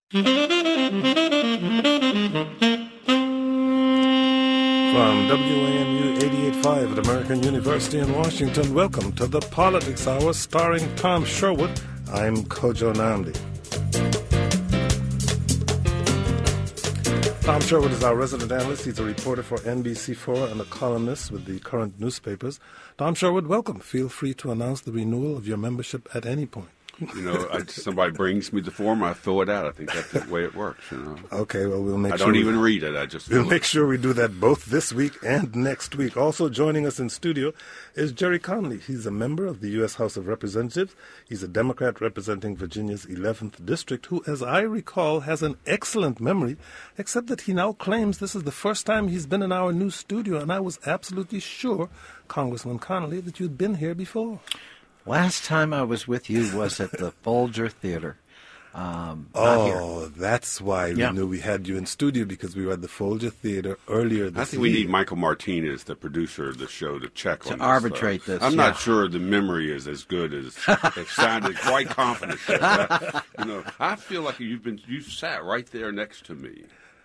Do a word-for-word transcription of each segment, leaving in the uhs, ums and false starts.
From W A M U eighty-eight point five at American University in Washington, welcome to the Politics Hour starring Tom Sherwood. I'm Kojo Nnamdi. Tom Sherwood is our resident analyst. He's a reporter for N B C four and a columnist with the current newspapers. Tom Sherwood, welcome. Feel free to announce the renewal of your membership at any point. You know, I, somebody brings me the form, I fill it out. I think that's the way it works, you know. Okay, well, we'll make I sure... don't we, even read it, I just... We'll make sure we do that both this week and next week. Also joining us in studio is Gerry Connolly. He's a member of the U S House of Representatives. He's a Democrat representing Virginia's eleventh District, who, as I recall, has an excellent memory, except that he now claims this is the first time he's been in our new studio, and I was absolutely sure, Congressman Connolly, that you'd been here before. Last time I was with you was at the Folger Theater. Um, oh, that's why we yeah. knew we had you in studio, because we were at the Folger Theater earlier this I think year. we need Michael Martinez, the producer of the show, to check to on arbitrate this. this. I'm yeah. not sure the memory is as good as it sounded. Quite confident. That, you know, I feel like you've been you sat right there next to me.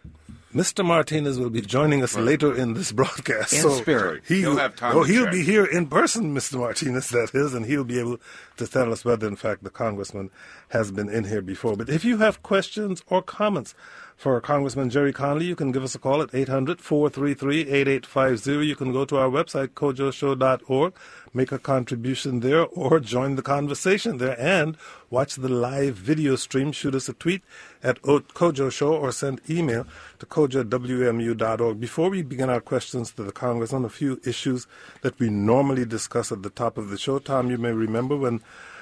Mister Martinez will be joining us right. later in this broadcast. In so spirit. He, he'll have time Oh, to he'll check. be here in person, Mister Martinez, that is, and he'll be able to tell us whether, in fact, the congressman has been in here before. But if you have questions or comments for Congressman Gerry Connolly, you can give us a call at eight hundred, four three three, eight eight five zero. You can go to our website, kojo show dot org, make a contribution there, or join the conversation there and watch the live video stream. Shoot us a tweet at Kojo Show or send email to kojo at w m u dot org. Before we begin our questions to the Congressman, a few issues that we normally discuss at the top of the show. Tom, you may remember when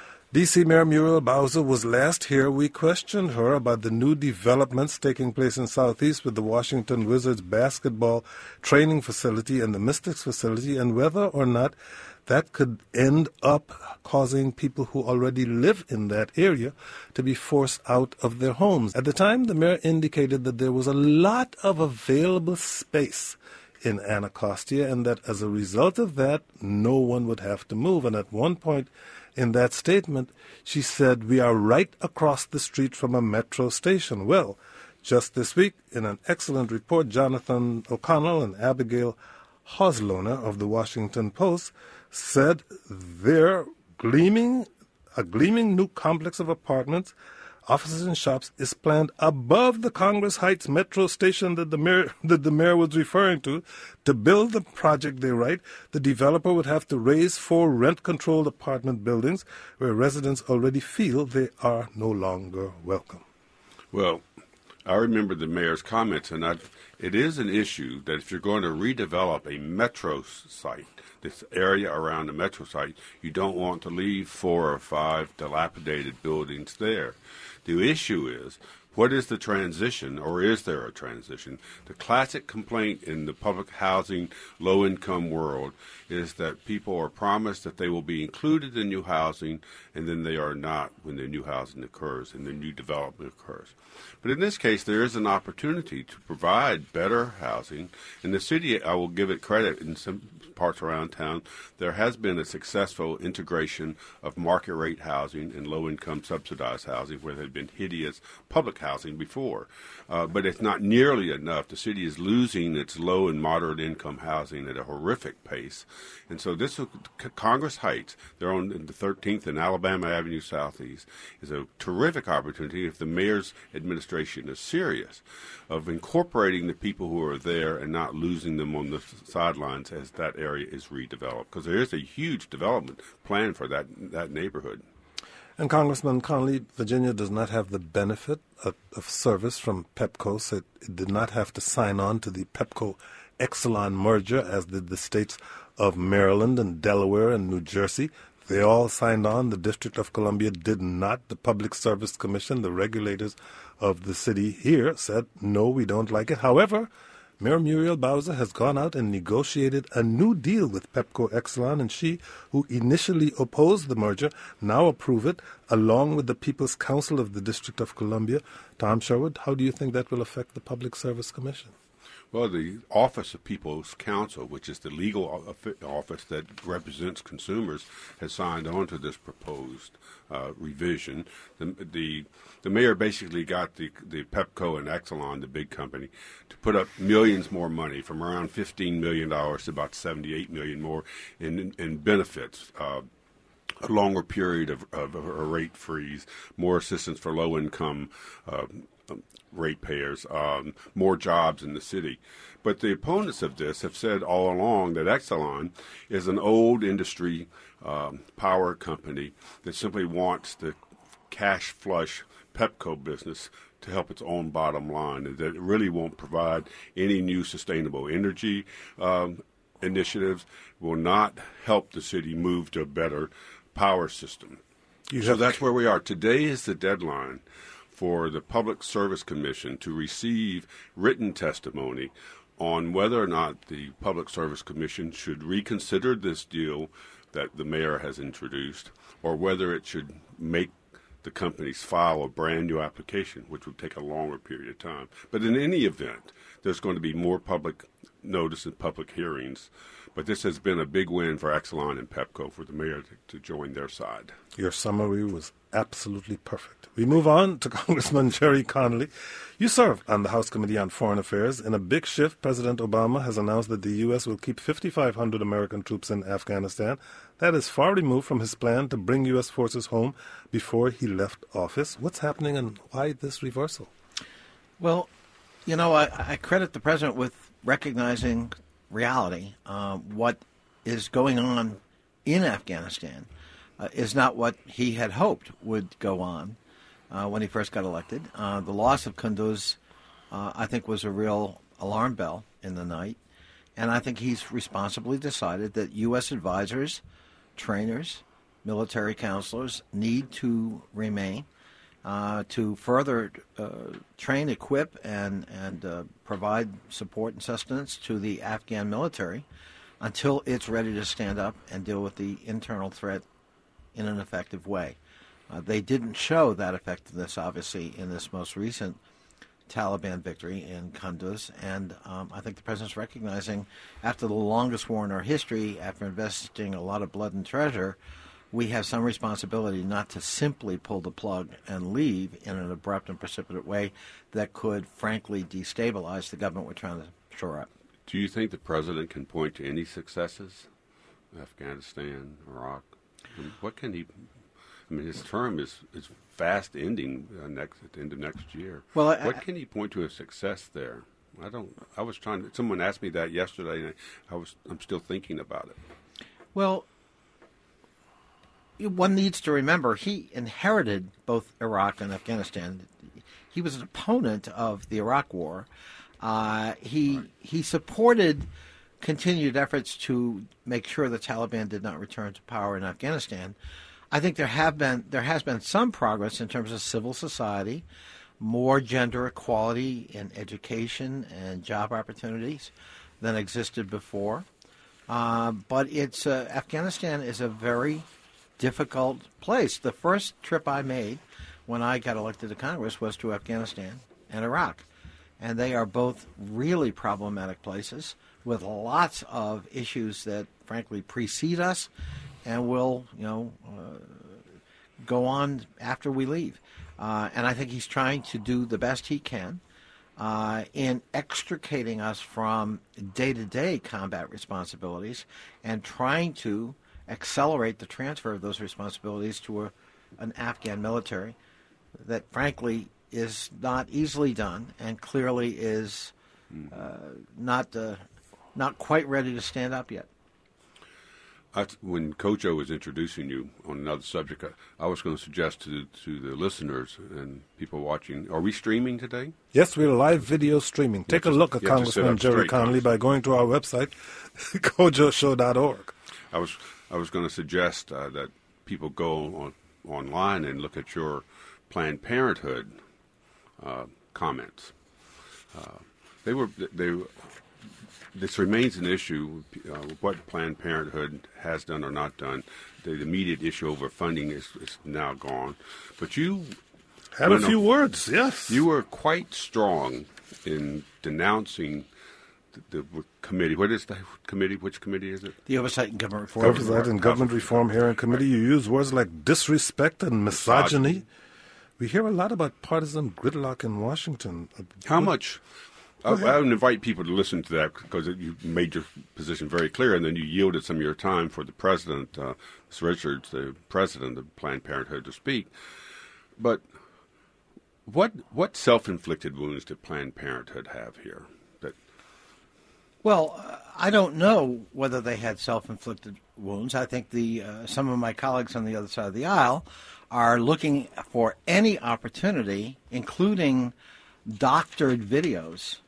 D C Mayor Muriel Bowser was last here, we questioned her about the new developments taking place in Southeast with the Washington Wizards basketball training facility and the Mystics facility, and whether or not that could end up causing people who already live in that area to be forced out of their homes. At the time, the mayor indicated that there was a lot of available space in Anacostia, and that as a result of that, no one would have to move. And at one point in that statement, she said, "We are right across the street from a metro station." Well, just this week, in an excellent report, Jonathan O'Connell and Abigail Hosloner of the Washington Post said they're gleaming, a gleaming new complex of apartments, offices and shops is planned above the Congress Heights metro station that the mayor, that the mayor was referring to. To build the project, they write, the developer would have to raise four rent-controlled apartment buildings where residents already feel they are no longer welcome. Well, I remember the mayor's comments, and I've, it is an issue that if you're going to redevelop a metro site, this area around the metro site, you don't want to leave four or five dilapidated buildings there. The issue is, what is the transition, or is there a transition? The classic complaint in the public housing, low-income world is that people are promised that they will be included in new housing, and then they are not when the new housing occurs and the new development occurs. But in this case, there is an opportunity to provide better housing. In the city, I will give it credit, in some parts around town, there has been a successful integration of market rate housing and low-income subsidized housing where there had been hideous public housing before. Uh, but it's not nearly enough. The city is losing its low and moderate income housing at a horrific pace. And so this Congress Heights, they're on the thirteenth and Alabama Avenue Southeast, is a terrific opportunity if the mayor's administration is serious of incorporating the people who are there and not losing them on the sidelines as that area is redeveloped, because there is a huge development plan for that that neighborhood. And Congressman Connolly, Virginia does not have the benefit of, of service from Pepco, so it, it did not have to sign on to the Pepco-Exelon merger, as did the states of Maryland and Delaware and New Jersey. They all signed on. The District of Columbia did not. The Public Service Commission, the regulators of the city here, said, no, we don't like it. However, Mayor Muriel Bowser has gone out and negotiated a new deal with Pepco-Exelon, and she, who initially opposed the merger, now approve it, along with the People's Council of the District of Columbia. Tom Sherwood, how do you think that will affect the Public Service Commission? Well, the Office of People's Counsel, which is the legal office that represents consumers, has signed on to this proposed uh, revision. The, the the mayor basically got the the Pepco and Exelon, the big company, to put up millions more money, from around fifteen million dollars to about seventy-eight million dollars more in in benefits. Uh, a longer period of, of a rate freeze, more assistance for low-income uh, ratepayers, um, more jobs in the city. But the opponents of this have said all along that Exelon is an old industry um, power company that simply wants the cash flush Pepco business to help its own bottom line, and that it really won't provide any new sustainable energy um, initiatives, will not help the city move to a better power system. You so that's where we are. Today is the deadline for the Public Service Commission to receive written testimony on whether or not the Public Service Commission should reconsider this deal that the mayor has introduced, or whether it should make the companies file a brand new application, which would take a longer period of time. But in any event, there's going to be more public notice and public hearings. But this has been a big win for Exelon and Pepco for the mayor to, to join their side. Your summary was absolutely perfect. We move on to Congressman Gerry Connolly. You serve on the House Committee on Foreign Affairs. In a big shift, President Obama has announced that the U S will keep fifty-five hundred American troops in Afghanistan. That is far removed from his plan to bring U S forces home before he left office. What's happening and why this reversal? Well, you know, I, I credit the president with recognizing reality. Uh, what is going on in Afghanistan uh, is not what he had hoped would go on uh, when he first got elected. Uh, the loss of Kunduz, uh, I think, was a real alarm bell in the night. And I think he's responsibly decided that U S advisors, trainers, military counselors need to remain uh, to further uh, train, equip, and, and uh, provide support and sustenance to the Afghan military until it's ready to stand up and deal with the internal threat in an effective way. Uh, they didn't show that effectiveness, obviously, in this most recent Taliban victory in Kunduz, and um, I think the president's recognizing, after the longest war in our history, after investing a lot of blood and treasure, we have some responsibility not to simply pull the plug and leave in an abrupt and precipitate way that could, frankly, destabilize the government we're trying to shore up. Do you think the president can point to any successes? Afghanistan, Iraq? I mean, what can he... I mean, his term is, is fast ending uh, next at the end of next year. Well, I, what can he point to as success there? I don't... I was trying to... Someone asked me that yesterday, and I, I was, I'm still thinking about it. Well... One needs to remember he inherited both Iraq and Afghanistan. He was an opponent of the Iraq War. Uh, he right. he supported continued efforts to make sure the Taliban did not return to power in Afghanistan. I think there have been there has been some progress in terms of civil society, more gender equality in education and job opportunities than existed before. Uh, but it's uh, Afghanistan is a very difficult place. The first trip I made when I got elected to Congress was to Afghanistan and Iraq. And they are both really problematic places with lots of issues that, frankly, precede us and will, you know, uh, go on after we leave. Uh, and I think he's trying to do the best he can uh, in extricating us from day-to-day combat responsibilities and trying to accelerate the transfer of those responsibilities to a, an Afghan military that, frankly, is not easily done and clearly is uh, not uh, not quite ready to stand up yet. I, when Kojo was introducing you on another subject, I, I was going to suggest to to the listeners and people watching, are we streaming today? Yes, we're live video streaming. Take a look at Congressman Gerry Connolly by going to our website, kojo show dot org. I was I was going to suggest uh, that people go on, online and look at your Planned Parenthood uh, comments. Uh, they were they. This remains an issue. Uh, what Planned Parenthood has done or not done. The immediate issue over funding is, is now gone. But you had a few words. Yes, you were quite strong in denouncing the, the committee. What is the committee? Which committee is it? The Oversight and Government Reform. Oversight and Government Reform Hearing Committee. You use words like disrespect and misogyny. misogyny. We hear a lot about partisan gridlock in Washington. How much? I, I would invite people to listen to that because you made your position very clear, and then you yielded some of your time for the president, uh, Miz Richards, the president of Planned Parenthood, to speak. But what what self-inflicted wounds did Planned Parenthood have here? That Well, uh, I don't know whether they had self-inflicted wounds. I think the uh, some of my colleagues on the other side of the aisle are looking for any opportunity, including doctored videos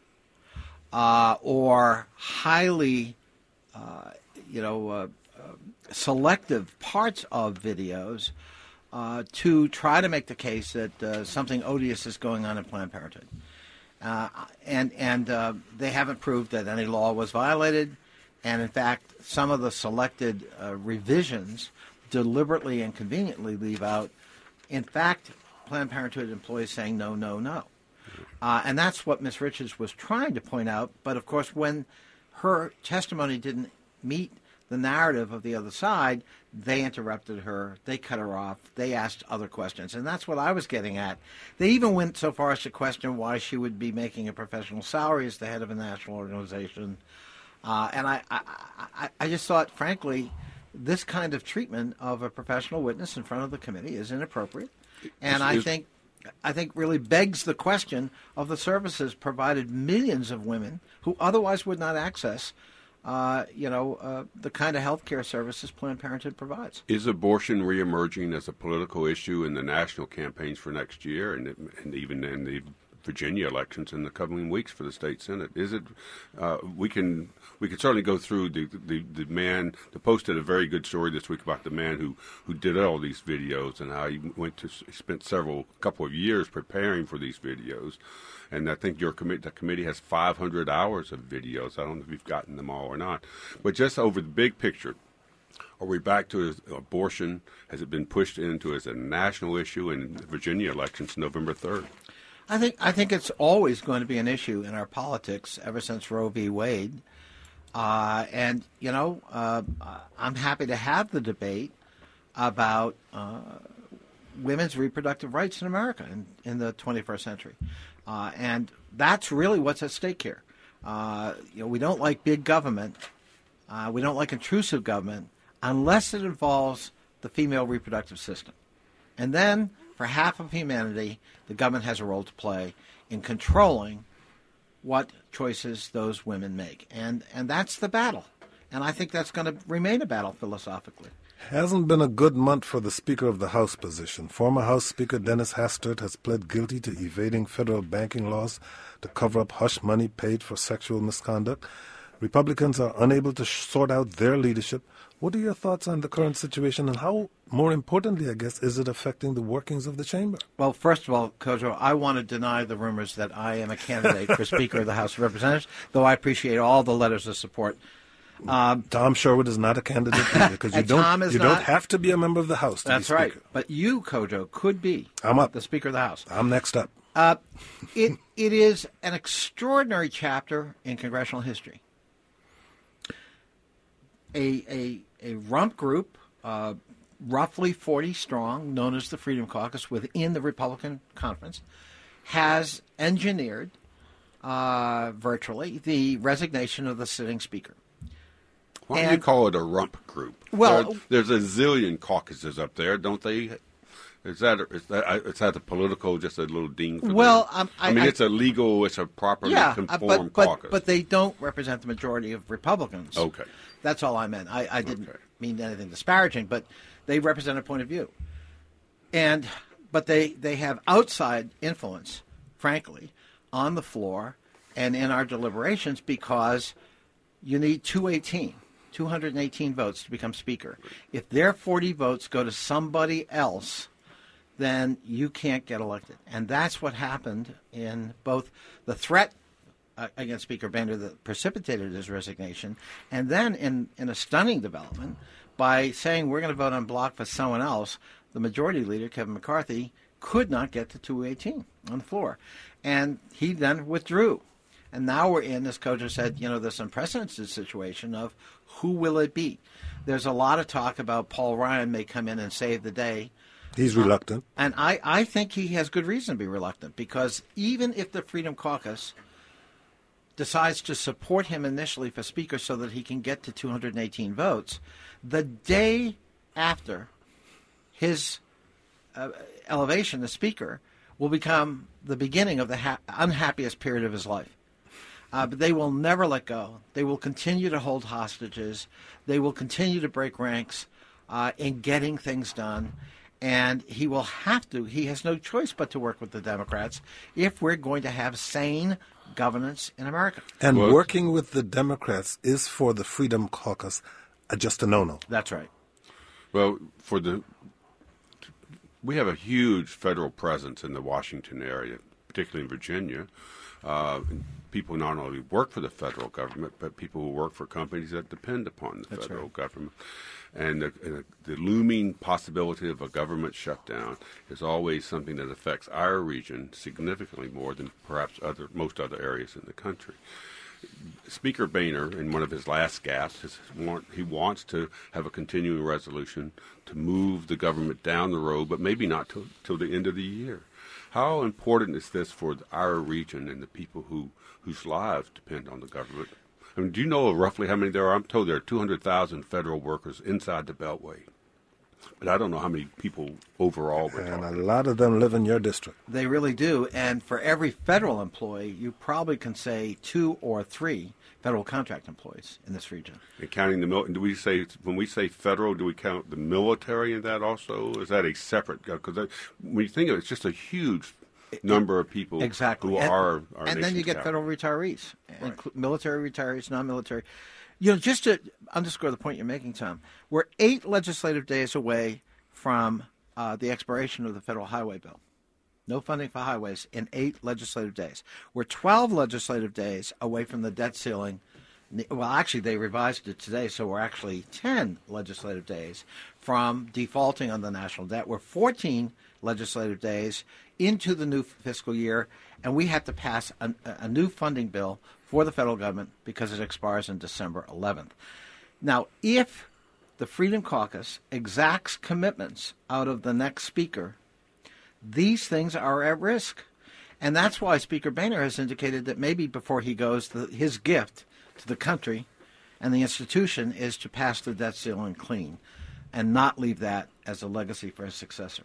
uh, or highly, uh, you know, uh, uh, selective parts of videos uh, to try to make the case that uh, something odious is going on in Planned Parenthood. Uh, and and uh, they haven't proved that any law was violated. And, in fact, some of the selected uh, revisions deliberately and conveniently leave out, in fact, Planned Parenthood employees saying no, no, no. Uh, and that's what Miz Richards was trying to point out. But, of course, when her testimony didn't meet the narrative of the other side, they interrupted her, they cut her off, they asked other questions. And that's what I was getting at. They even went so far as to question why she would be making a professional salary as the head of a national organization. Uh, and I, I, I, I just thought, frankly, this kind of treatment of a professional witness in front of the committee is inappropriate. And I think I think really begs the question of the services provided millions of women who otherwise would not access Uh, you know, uh, the kind of health care services Planned Parenthood provides. Is abortion reemerging as a political issue in the national campaigns for next year and, and even in the Virginia elections in the coming weeks for the state Senate? Is it? Uh, we can we can certainly go through the, the the man. The Post did a very good story this week about the man who, who did all these videos and how he went to he spent several couple of years preparing for these videos. And I think your committee, the committee has five hundred hours of videos. I don't know if you've gotten them all or not. But just over the big picture, are we back to abortion? Has it been pushed into as a national issue in the Virginia elections November third? I think I think it's always going to be an issue in our politics ever since Roe v. Wade. Uh, and, you know, uh, I'm happy to have the debate about uh, women's reproductive rights in America in, in the twenty-first century. Uh, and that's really what's at stake here. Uh, you know, we don't like big government. Uh, we don't like intrusive government unless it involves the female reproductive system. And then, for half of humanity, the government has a role to play in controlling what choices those women make. And, and that's the battle. And I think that's going to remain a battle philosophically. Hasn't been a good month for the Speaker of the House position. Former House Speaker Dennis Hastert has pled guilty to evading federal banking laws to cover up hush money paid for sexual misconduct. Republicans are unable to sort out their leadership. What are your thoughts on the current situation, and how, more importantly, I guess, is it affecting the workings of the chamber? Well, first of all, Kojo, I want to deny the rumors that I am a candidate for Speaker of the House of Representatives, though I appreciate all the letters of support. Um, Tom Sherwood is not a candidate either, because you don't Tom is you not, don't have to be a member of the House to That's be Speaker. right. But you, Kojo, could be I'm up. the Speaker of the House. I'm next up. Uh, it it is an extraordinary chapter in congressional history. A a a rump group, uh, roughly forty strong, known as the Freedom Caucus within the Republican conference, has engineered uh, virtually the resignation of the sitting Speaker. Why do you And- call it a rump group? Well- There- there's a zillion caucuses up there, don't they? Is that is that is that a political, just a little ding? For Well, them? um, I, I- mean, I- it's a legal, it's a properly Yeah, uh, conformed but, caucus. but but they don't represent the majority of Republicans. Okay. That's all I meant. I, I didn't Okay. mean anything disparaging, but they represent a point of view. And but they, they have outside influence, frankly, on the floor and in our deliberations because you need two eighteen, two hundred eighteen votes to become Speaker. If their forty votes go to somebody else, then you can't get elected. And that's what happened in both the threat uh, against Speaker Boehner that precipitated his resignation, and then in, in a stunning development by saying we're going to vote on block for someone else, the majority leader, Kevin McCarthy, could not get to two eighteen on the floor. And he then withdrew. And now we're in, as Kojo said, you know, this unprecedented situation of who will it be? There's a lot of talk about Paul Ryan may come in and save the day. He's reluctant. Uh, and I, I think he has good reason to be reluctant, because even if the Freedom Caucus decides to support him initially for Speaker so that he can get to two hundred eighteen votes, the day after his uh, elevation as Speaker will become the beginning of the ha- unhappiest period of his life. Uh, but they will never let go. They will continue to hold hostages. They will continue to break ranks uh, in getting things done. And he will have to, he has no choice but to work with the Democrats if we're going to have sane governance in America. And Well, working with the Democrats is for the Freedom Caucus uh, just a no-no. That's right. Well, for the we have a huge federal presence in the Washington area, particularly in Virginia. Uh, people not only work for the federal government, but people who work for companies that depend upon the That's federal right. government. And the, and the looming possibility of a government shutdown is always something that affects our region significantly more than perhaps other most other areas in the country. Speaker Boehner, in one of his last gasps, has want, he wants to have a continuing resolution to move the government down the road, but maybe not till, till the end of the year. How important is this for our region and the people who whose lives depend on the government? I mean, do you know roughly how many there are? I'm told there are two hundred thousand federal workers inside the Beltway. But I don't know how many people overall we're And a talking. lot of them live in your district. They really do. And for every federal employee, you probably can say two or three federal contract employees in this region. And counting the mil- do we say when we say federal, do we count the military in that also? Is that a separate? Because when you think of it, it's just a huge number of people Exactly. who and, are our and then you nation's get capital. federal retirees, Right. inclu- military retirees, non-military. You know, just to underscore the point you're making, Tom, we're eight legislative days away from uh, the expiration of the federal highway bill. No funding for highways in eight legislative days. We're twelve legislative days away from the debt ceiling. Well, actually, they revised it today, so we're actually ten legislative days from defaulting on the national debt. We're fourteen legislative days into the new fiscal year, and we have to pass a, a new funding bill for the federal government because it expires on December eleventh. Now, if the Freedom Caucus exacts commitments out of the next speaker, these things are at risk. And that's why Speaker Boehner has indicated that maybe before he goes, the, his gift to the country and the institution is to pass the debt ceiling clean and not leave that as a legacy for his successor.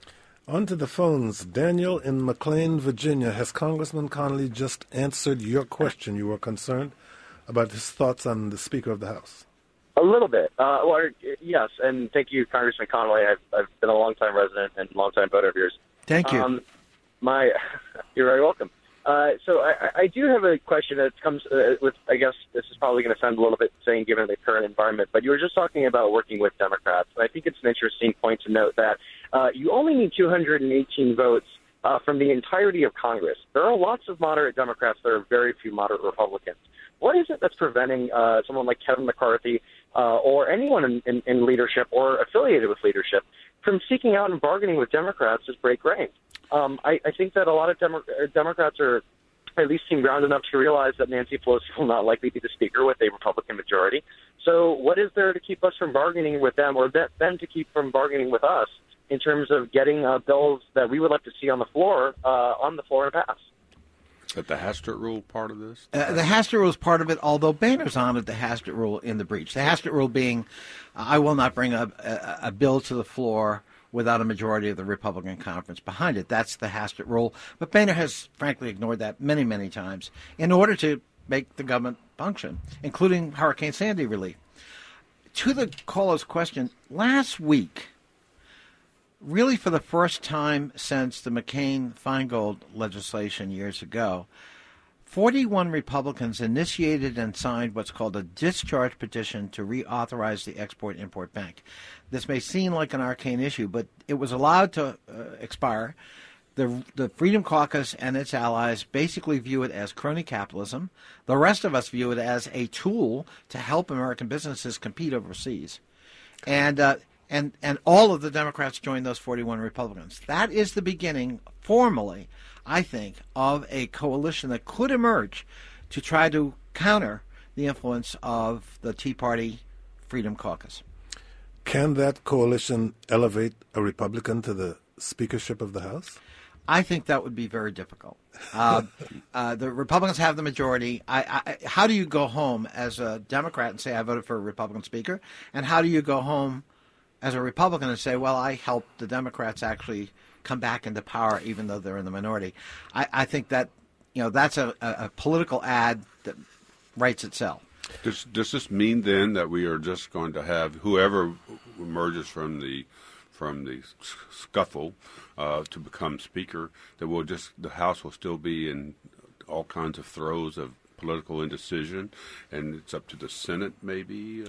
On to the phones. Daniel in McLean, Virginia. Has Congressman Connolly just answered your question? You were concerned about his thoughts on the Speaker of the House. A little bit. Uh, well, yes, and thank you, Congressman Connolly. I've, I've been a long-time resident and long-time voter of yours. Thank you. Um, my, you're very welcome. Uh, so I, I do have a question that comes uh, with, I guess this is probably going to sound a little bit insane given the current environment, but you were just talking about working with Democrats, and I think it's an interesting point to note that uh, you only need two hundred eighteen votes uh, from the entirety of Congress. There are lots of moderate Democrats. There are very few moderate Republicans. What is it that's preventing uh, someone like Kevin McCarthy uh, or anyone in, in, in leadership or affiliated with leadership from seeking out and bargaining with Democrats to break rank? Um, I, I think that a lot of Demo- Democrats are at least seem ground enough to realize that Nancy Pelosi will not likely be the speaker with a Republican majority. So what is there to keep us from bargaining with them, or them to keep from bargaining with us in terms of getting uh, bills that we would like to see on the floor, uh, on the floor and pass? Is that the Hastert rule part of this? Uh, the Hastert rule is part of it, although Boehner's honored the Hastert rule in the breach. The Hastert rule being, uh, I will not bring a, a, a bill to the floor without a majority of the Republican conference behind it. That's the Hastert rule. But Boehner has, frankly, ignored that many, many times in order to make the government function, including Hurricane Sandy relief. To the caller's question, last week, really for the first time since the McCain-Feingold legislation years ago, forty-one Republicans initiated and signed what's called a discharge petition to reauthorize the Export-Import Bank. This may seem like an arcane issue, but it was allowed to uh, expire. The, the Freedom Caucus and its allies basically view it as crony capitalism. The rest of us view it as a tool to help American businesses compete overseas. And uh, And and all of the Democrats joined those forty-one Republicans. That is the beginning, formally, I think, of a coalition that could emerge to try to counter the influence of the Tea Party Freedom Caucus. Can that coalition elevate a Republican to the speakership of the House? I think that would be very difficult. Uh, uh, the Republicans have the majority. I, I, how do you go home as a Democrat and say I voted for a Republican speaker? And how do you go home as a Republican and say, well, I helped the Democrats actually come back into power even though they're in the minority? I, I think that, you know, that's a, a, a political ad that writes itself. Does, does this mean then that we are just going to have whoever emerges from the from the scuffle uh, to become speaker, that we'll just the House will still be in all kinds of throes of political indecision, and it's up to the Senate maybe?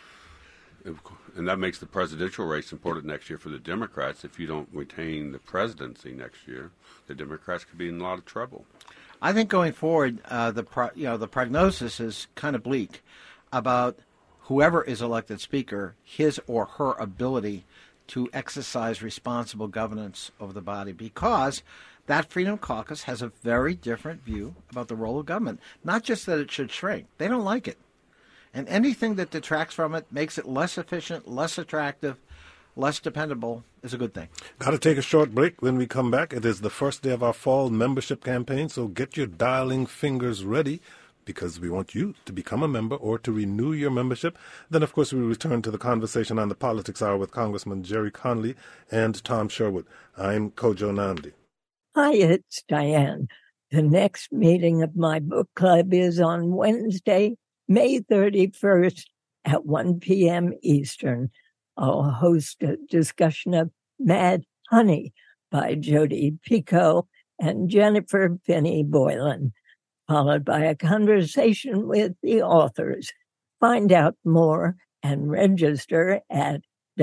Uh, and that makes the presidential race important next year for the Democrats. If you don't retain the presidency next year, the Democrats could be in a lot of trouble. I think going forward, uh, the pro- you know the prognosis is kind of bleak about whoever is elected speaker, his or her ability to exercise responsible governance of the body, because that Freedom Caucus has a very different view about the role of government. Not just that it should shrink; they don't like it, and anything that detracts from it, makes it less efficient, less attractive, less dependable, is a good thing. Got to take a short break. When we come back, it is the first day of our fall membership campaign, so get your dialing fingers ready, because we want you to become a member or to renew your membership. Then, of course, we return to the conversation on the Politics Hour with Congressman Gerry Connolly and Tom Sherwood. I'm Kojo Nandi. Hi, it's Diane. The next meeting of my book club is on Wednesday, May thirty-first at one p.m. Eastern. I'll host a discussion of Mad Honey by Jodi Picoult and Jennifer Finney Boylan, followed by a conversation with the authors. Find out more and register at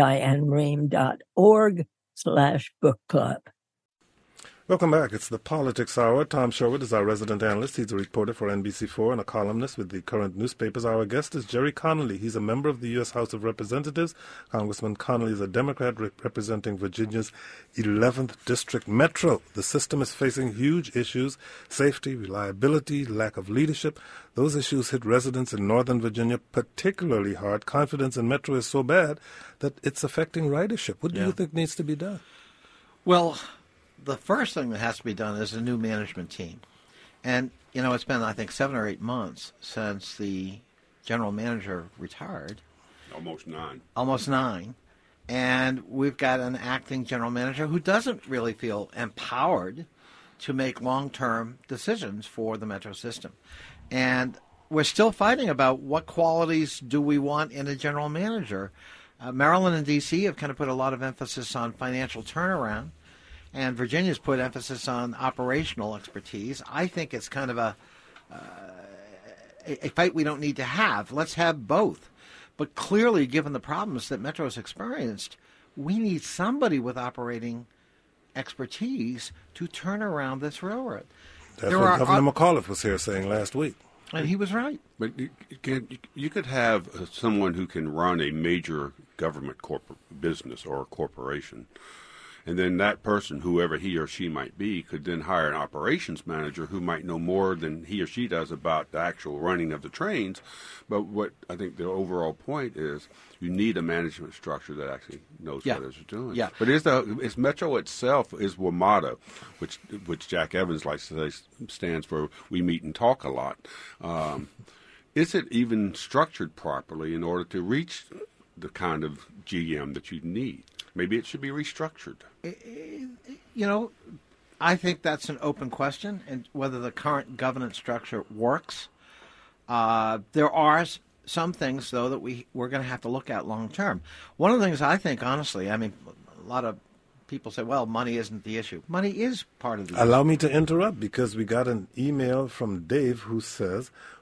dianerehm.org slash book club. Welcome back. It's the Politics Hour. Tom Sherwood is our resident analyst. He's a reporter for N B C four and a columnist with the current newspapers. Our guest is Gerry Connolly. He's a member of the U S House of Representatives. Congressman Connolly is a Democrat rep- representing Virginia's eleventh District Metro. The system is facing huge issues: safety, reliability, lack of leadership. Those issues hit residents in Northern Virginia particularly hard. Confidence in Metro is so bad that it's affecting ridership. What do Yeah. you think needs to be done? Well, the first thing that has to be done is a new management team. And, you know, it's been, I think, seven or eight months since the general manager retired. Almost nine. Almost nine. And we've got an acting general manager who doesn't really feel empowered to make long-term decisions for the metro system. And we're still fighting about what qualities do we want in a general manager. Uh, Maryland and D C have kind of put a lot of emphasis on financial turnaround, and Virginia's put emphasis on operational expertise. I think it's kind of a, uh, a, a fight we don't need to have. Let's have both. But clearly, given the problems that Metro has experienced, we need somebody with operating expertise to turn around this railroad. That's There what are Governor o- McAuliffe was here saying last week. And he was right. But you, you can, you could have uh, someone who can run a major government corporate business or a corporation, and then that person, whoever he or she might be, could then hire an operations manager who might know more than he or she does about the actual running of the trains. But what I think the overall point is, you need a management structure that actually knows Yeah. what it's doing. Yeah. But is the is Metro itself is WMATA, which which Jack Evans likes to say stands for We Meet and Talk a Lot. Um, is it even structured properly in order to reach the kind of G M that you need? Maybe it should be restructured. You know, I think that's an open question, and whether the current governance structure works. Uh, there are s- some things, though, that we, we're going to have to look at long term. One of the things I think, honestly, I mean, a lot of people say, well, money isn't the issue. Money is part of the issue. Allow me to interrupt, because we got an email from Dave who says,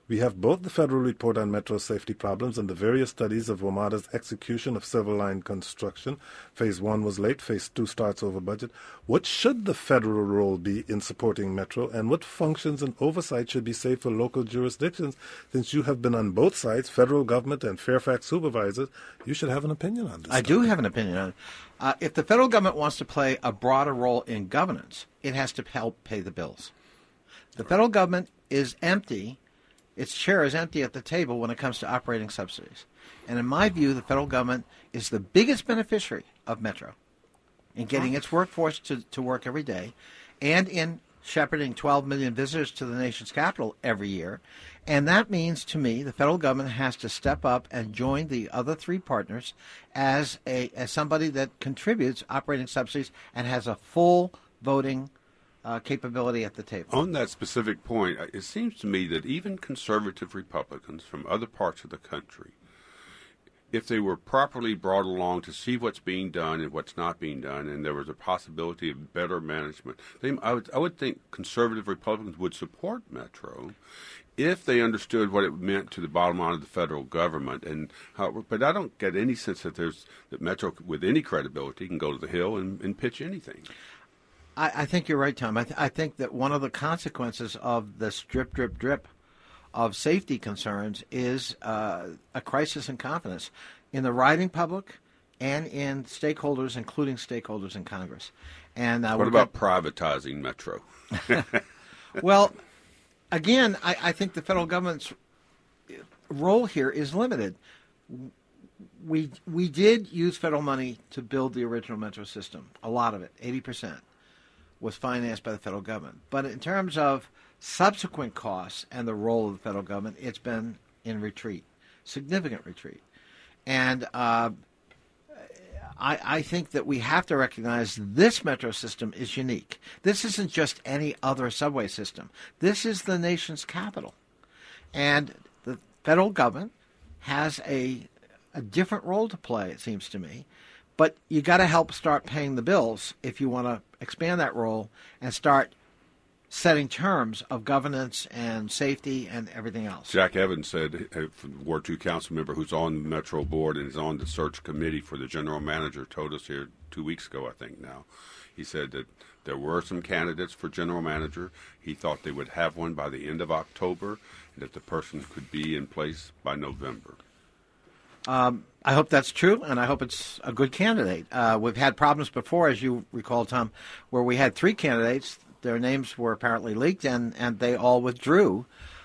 We have both the federal report on metro safety problems and the various studies of WMATA's execution of Silver Line construction. Phase one was late. Phase two starts over budget. What should the federal role be in supporting metro, and what functions and oversight should be saved for local jurisdictions? Since you have been on both sides, federal government and Fairfax supervisors, you should have an opinion on this. I do have an opinion on it. Uh, if the federal government wants to play a broader role in governance, it has to help pay the bills. The federal government is empty. Its chair is empty at the table when it comes to operating subsidies. And in my view, the federal government is the biggest beneficiary of Metro in getting its workforce to, to work every day and in shepherding twelve million visitors to the nation's capital every year. And that means, to me, the federal government has to step up and join the other three partners as a as somebody that contributes operating subsidies and has a full voting Uh, capability at the table. On that specific point, it seems to me that even conservative Republicans from other parts of the country, if they were properly brought along to see what's being done and what's not being done, and there was a possibility of better management, they, I, would, I would think conservative Republicans would support Metro if they understood what it meant to the bottom line of the federal government. And how, but I don't get any sense that there's that Metro, with any credibility, can go to the Hill and, and pitch anything. I, I think you're right, Tom. I, th- I think that one of the consequences of this drip, drip, drip of safety concerns is uh, a crisis in confidence in the riding public and in stakeholders, including stakeholders in Congress. And uh, what about got... privatizing Metro? Well, again, I, I think the federal government's role here is limited. We we did use federal money to build the original Metro system, a lot of it, eighty percent. Was financed by the federal government. But in terms of subsequent costs and the role of the federal government, it's been in retreat, significant retreat. And uh, I, I think that we have to recognize this metro system is unique. This isn't just any other subway system. This is the nation's capital. And the federal government has a, a different role to play, it seems to me. But you got to help start paying the bills if you want to expand that role and start setting terms of governance and safety and everything else. Jack Evans said, a Ward two council member who's on the Metro board and is on the search committee for the general manager, told us here two weeks ago, I think now. He said that there were some candidates for general manager. He thought they would have one by the end of October and that the person could be in place by November. Um, I hope that's true, and I hope it's a good candidate. Uh, we've had problems before, as you recall, Tom, where we had three candidates. Their names were apparently leaked, and, and they all withdrew.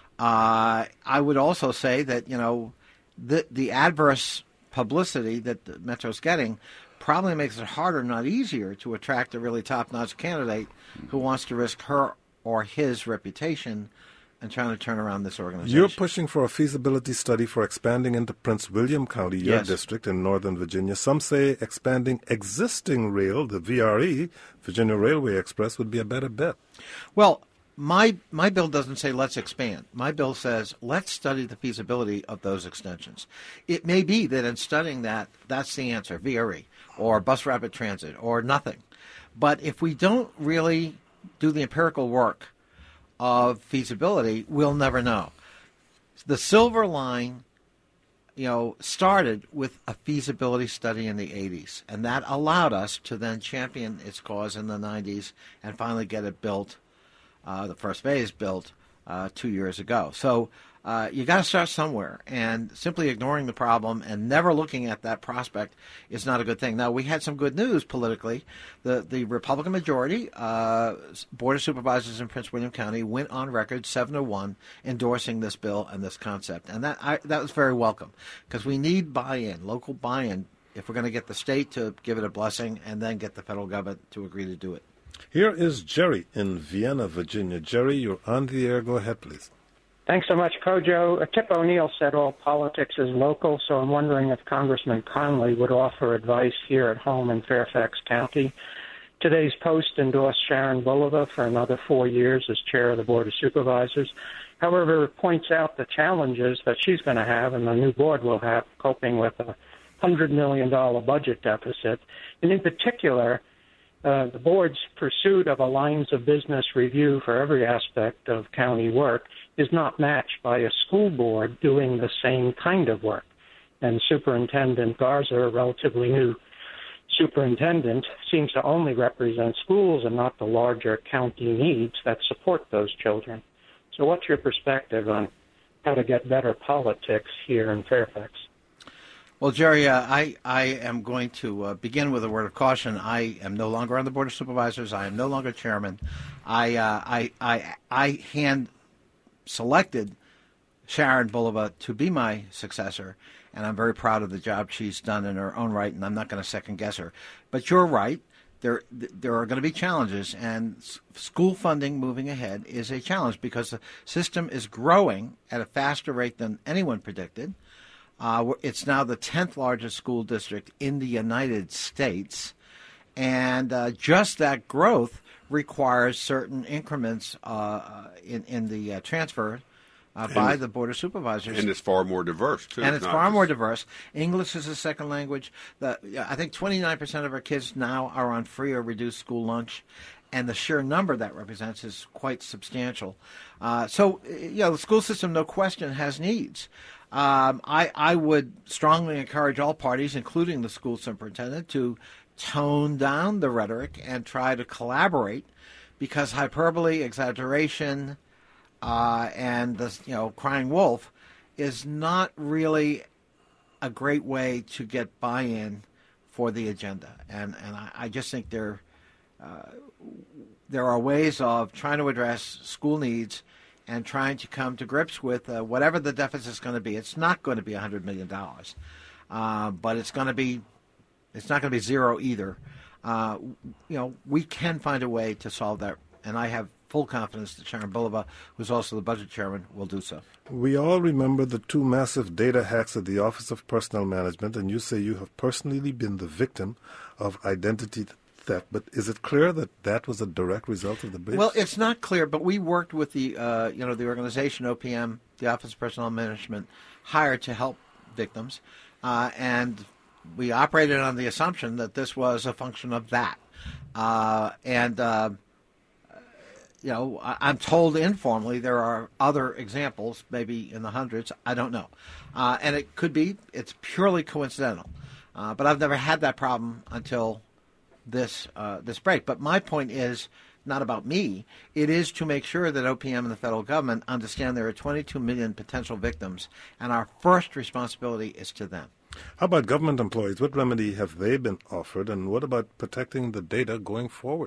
Uh, I would also say that, you know, the, the adverse publicity that the Metro's getting probably makes it harder, not easier, to attract a really top-notch candidate who wants to risk her or his reputation and trying to turn around this organization. You're pushing for a feasibility study for expanding into Prince William County, your yes. district in Northern Virginia. Some say expanding existing rail, the V R E, Virginia Railway Express, would be a better bet. Well, my my bill doesn't say let's expand. My bill says let's study the feasibility of those extensions. It may be that in studying that, that's the answer, V R E, or bus rapid transit, or nothing. But if we don't really do the empirical work of feasibility, we'll never know. The Silver Line, you know, started with a feasibility study in the eighties, and that allowed us to then champion its cause in the nineties and finally get it built, uh, the first phase built uh, two years ago. So uh, you got to start somewhere, and simply ignoring the problem and never looking at that prospect is not a good thing. Now, we had some good news politically. The the Republican majority, uh, Board of Supervisors in Prince William County, went on record seven to one endorsing this bill and this concept. And that I, that was very welcome, because we need buy-in, local buy-in, if we're going to get the state to give it a blessing and then get the federal government to agree to do it. Here is Jerry in Vienna, Virginia. Jerry, you're on the air. Go ahead, please. Thanks so much, Kojo. Tip O'Neill said all politics is local, so I'm wondering if Congressman Conley would offer advice here at home in Fairfax County. Today's Post endorsed Sharon Bulova for another four years as chair of the Board of Supervisors. However, it points out the challenges that she's going to have and the new board will have coping with a one hundred million dollars budget deficit. And in particular, Uh, the board's pursuit of a lines of business review for every aspect of county work is not matched by a school board doing the same kind of work. And Superintendent Garza, a relatively new superintendent, seems to only represent schools and not the larger county needs that support those children. So what's your perspective on how to get better politics here in Fairfax? Well, Jerry, uh, I, I am going to uh, begin with a word of caution. I am no longer on the Board of Supervisors. I am no longer chairman. I uh, I, I, I hand selected Sharon Bulova to be my successor, and I'm very proud of the job she's done in her own right, and I'm not going to second-guess her. But you're right. There, there are going to be challenges, and school funding moving ahead is a challenge because the system is growing at a faster rate than anyone predicted. Uh, it's now the tenth largest school district in the United States, and uh, just that growth requires certain increments uh, in, in the uh, transfer uh, by the Board of Supervisors. And it's far more diverse, too. And it's far more diverse. English is a second language. The, I think twenty-nine percent of our kids now are on free or reduced school lunch, and the sheer number that represents is quite substantial. Uh, so, you know, the school system, no question, has needs. Um, I, I would strongly encourage all parties, including the school superintendent, to tone down the rhetoric and try to collaborate, because hyperbole, exaggeration, uh, and the you know crying wolf is not really a great way to get buy-in for the agenda. And and I, I just think there uh, there are ways of trying to address school needs and trying to come to grips with uh, whatever the deficit is going to be. It's not going to be one hundred million dollars, uh, but it's going to be, it's not going to be zero either. Uh, you know, we can find a way to solve that, and I have full confidence that Sharon Bulova, who's also the budget chairman, will do so. We all remember the two massive data hacks at the Office of Personnel Management, and you say you have personally been the victim of identity theft, but is it clear that that was a direct result of the breach? Well, it's not clear, but we worked with the, uh, you know, the organization O P M, the Office of Personnel Management, hired to help victims, uh, and we operated on the assumption that this was a function of that. Uh, and, uh, you know, I- I'm told informally there are other examples, maybe in the hundreds, I don't know. Uh, and it could be, it's purely coincidental. Uh, but I've never had that problem until this uh, this break. But my point is not about me. It is to make sure that O P M and the federal government understand there are twenty-two million potential victims, and our first responsibility is to them. How about government employees? What remedy have they been offered, and what about protecting the data going forward?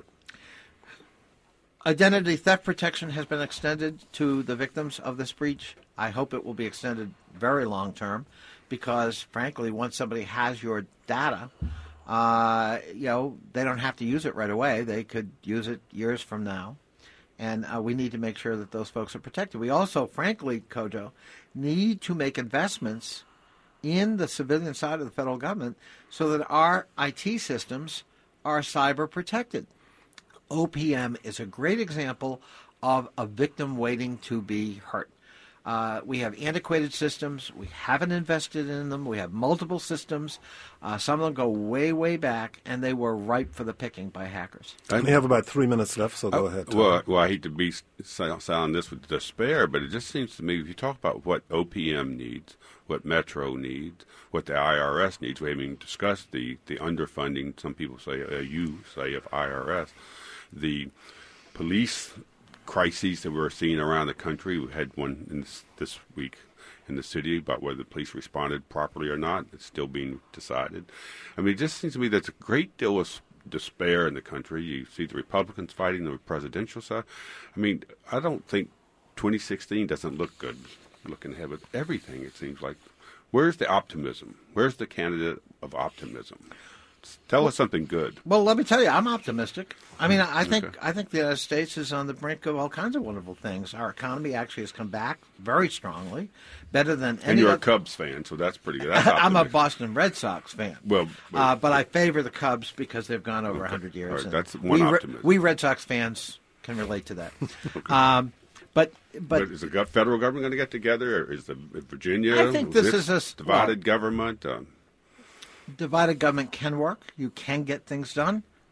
Identity theft protection has been extended to the victims of this breach. I hope it will be extended very long term, because frankly, once somebody has your data, Uh, you know, they don't have to use it right away. They could use it years from now. And uh, we need to make sure that those folks are protected. We also, frankly, Kojo, need to make investments in the civilian side of the federal government so that our I T systems are cyber protected. O P M is a great example of a victim waiting to be hurt. Uh, we have antiquated systems. We haven't invested in them. We have multiple systems. Uh, some of them go way, way back, and they were ripe for the picking by hackers. And we have about three minutes left, so go uh, ahead. Well, well, I hate to be sound this with despair, but it just seems to me, if you talk about what O P M needs, what Metro needs, what the I R S needs, we haven't even discussed the, the underfunding, some people say, uh, you say, of I R S, the police crises that we're seeing around the country. We had one in this, this week in the city about whether the police responded properly or not. It's still being decided. I mean, it just seems to me there's a great deal of despair in the country. You see the Republicans fighting the presidential side. I mean, I don't think twenty sixteen doesn't look good looking ahead with everything, it seems like. Where's the optimism? Where's the candidate of optimism? Tell us something good. Well, let me tell you, I'm optimistic. I mean, I think Okay. I think the United States is on the brink of all kinds of wonderful things. Our economy actually has come back very strongly, better than any And you're a other. Cubs fan, so that's pretty good. That's I'm a optimistic. Boston Red Sox fan. Well, but- uh, but I favor the Cubs because they've gone over one hundred years. All right, and that's one we, Re- optimism. we Red Sox fans can relate to that. um, but but But is the gov- federal government going to get together, or is the Virginia? I think this is a s- divided well- government. Uh, divided government can work. You can get things done.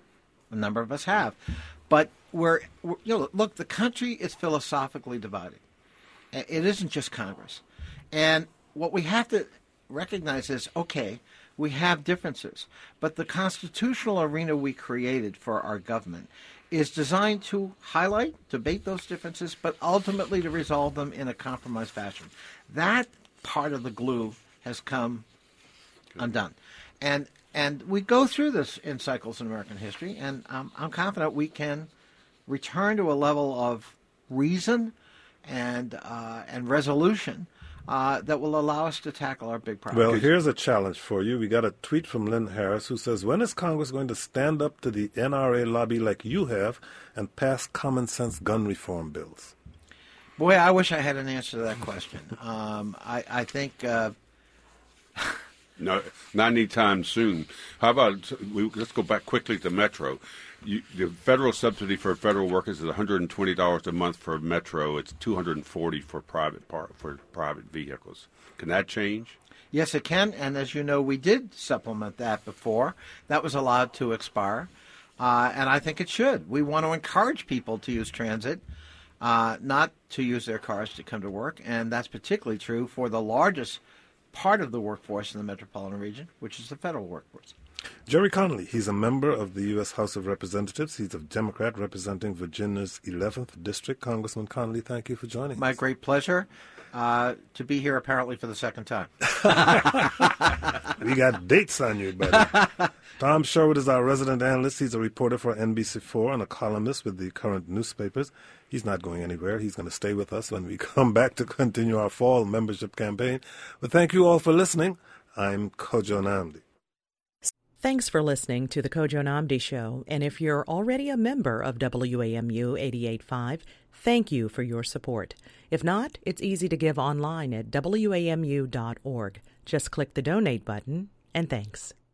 A number of us have. But we're, we're you know, look, the country is philosophically divided. It isn't just Congress. And what we have to recognize is, okay, we have differences, but the constitutional arena we created for our government is designed to highlight, debate those differences, but ultimately to resolve them in a compromised fashion. That part of the glue has come undone. And and we go through this in cycles in American history, and um, I'm confident we can return to a level of reason and uh, and resolution uh, that will allow us to tackle our big problems. Well, here's a challenge for you. We got a tweet from Lynn Harris who says, when is Congress going to stand up to the N R A lobby like you have and pass common sense gun reform bills? Boy, I wish I had an answer to that question. Um, I, I think... Uh, No, not anytime soon. How about, we, let's go back quickly to Metro. You, the federal subsidy for federal workers is one hundred twenty dollars a month for Metro. It's two hundred forty dollars for private par, for private vehicles. Can that change? Yes, it can. And as you know, we did supplement that before. That was allowed to expire. Uh, and I think it should. We want to encourage people to use transit, uh, not to use their cars to come to work. And that's particularly true for the largest part of the workforce in the metropolitan region, which is the federal workforce. Jerry Connolly, he's a member of the U S House of Representatives. He's a Democrat representing Virginia's eleventh District. Congressman Connolly, thank you for joining My us. My great pleasure uh, to be here apparently for the second time. We got dates on you, buddy. Tom Sherwood is our resident analyst. He's a reporter for N B C four and a columnist with the current newspapers. He's not going anywhere. He's going to stay with us when we come back to continue our fall membership campaign. But thank you all for listening. I'm Kojo Nnamdi. Thanks for listening to the Kojo Nnamdi Show. And if you're already a member of W A M U eighty-eight point five, thank you for your support. If not, it's easy to give online at W A M U dot org. Just click the donate button, and thanks.